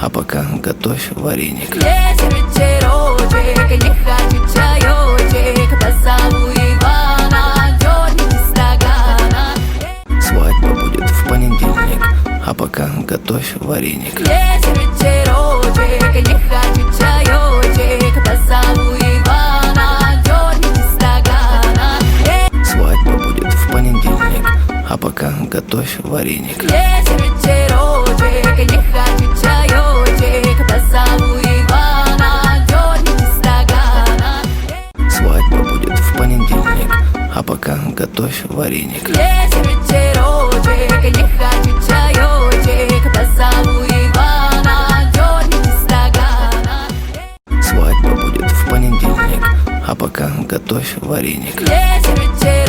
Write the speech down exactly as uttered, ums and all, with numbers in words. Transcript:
а пока готовь вареник. Вечер, вечерочек, не хочу чаечек, позову Ивана, дерните стакана. Свадьба будет в понедельник, а пока готовь вареник. Вечер, вечерочек, не хочу чаечек, позову Ивана, дерните стакана. Свадьба будет в понедельник, а пока готовь вареник. Вечер, вечерочек, не хочу чаечек, позову Ивана, дерните стакана. Свадьба будет в понедельник, а пока готовь вареник. Вечер, вечерочек, не хочу чаечек, позову Ивана, дерните стакана. Свадьба будет в понедельник, а пока готовь вареник. Вечер, вечерочек.